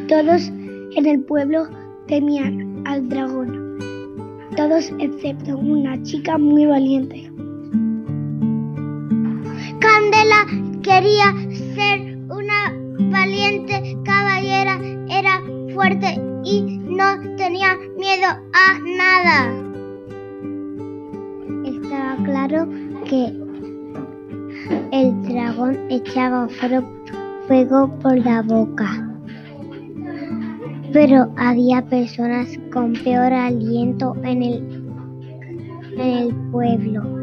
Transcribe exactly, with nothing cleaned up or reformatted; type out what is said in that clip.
Todos en el pueblo temían al dragón, todos excepto una chica muy valiente. Candela quería ser una valiente caballera, era fuerte y no tenía miedo a nada. Estaba claro que el dragón echaba fuego por la boca, pero había personas con peor aliento en el, en el pueblo.